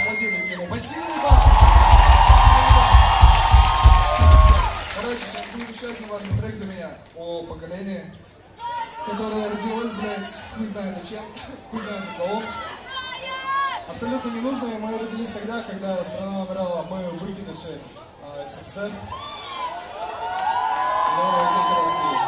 Поаплодируйте ему. Спасибо! Короче, сейчас будет еще один важный трек для меня о поколении, которое родилось, блядь, хуй знает зачем, хуй знает для кого. Абсолютно ненужное. Мы родились тогда, когда страна умирала, мы выкидыши СССР. Новая дети России.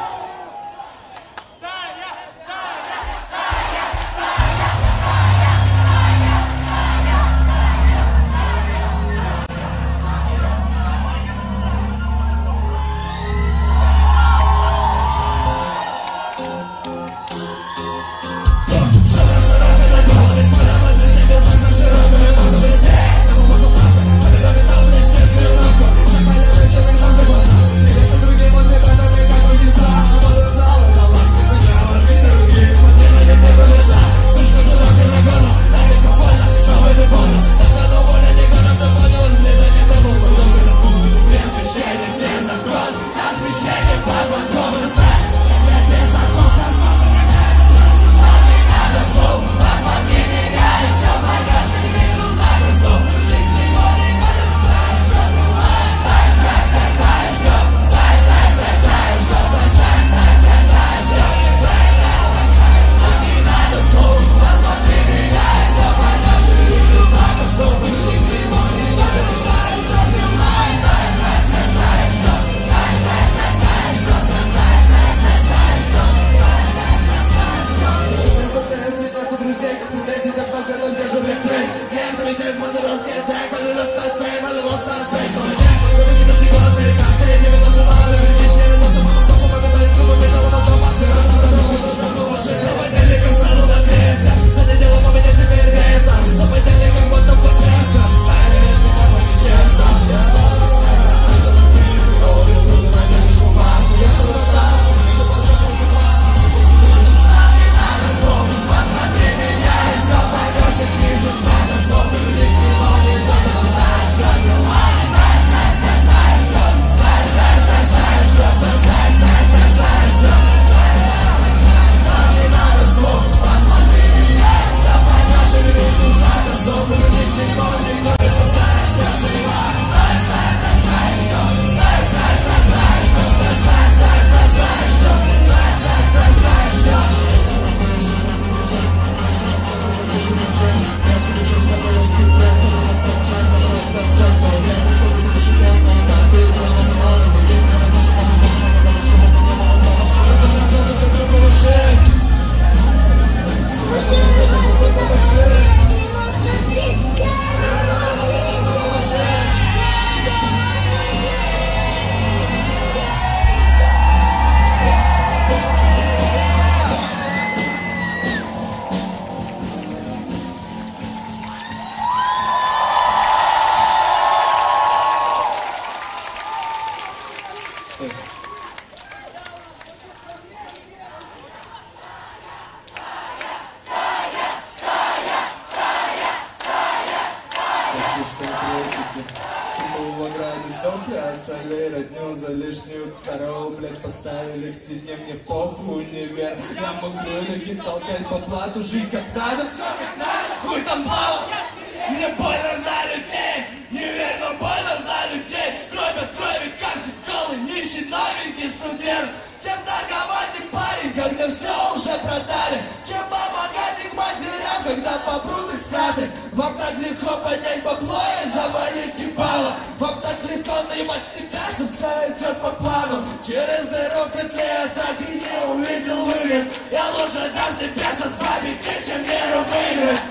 За лишнюю корову, блядь, поставили к стене, мне похуй, не вер. Я мог брюлики толкать по плату, жить как надо, хуй там плавал. Мне больно за людей, не верь, но больно за людей. Кровь от крови, каждый голый, нищий, новенький студент. Чем торговать им, парень, когда все уже продали? Чем помогать их матерям, когда попрут их с хаты? Вам так легко поднять бабло и завалить ебало. Вам так легко наебать тебя, что все идет по плану. Через дыру в петле я так и не увидел выход. Я лучше дам себе шанс победить, чем веру выиграть.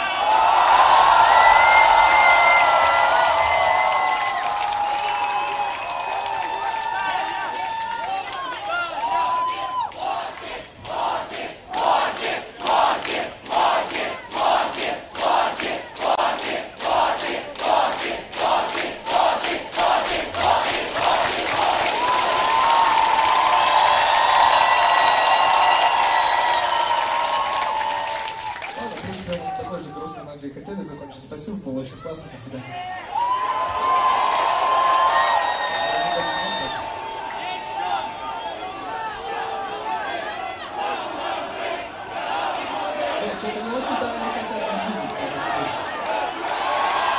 Хотели закончить. Спасибо, было очень классно. До свидания. Что-то не очень-то они хотят нас видеть, как слышать.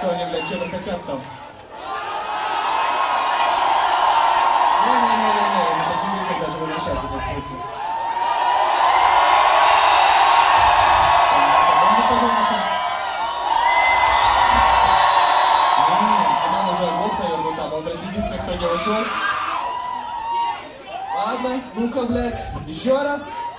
что они, блядь, что-то хотят там. Не-не-не-не, за таким криком даже возвращаться нет смысла. Можно погромче? Диман уже оглох, наверное, там. Он, блядь, единственный, кто не ушел. Ладно, ну-ка, блядь, еще раз.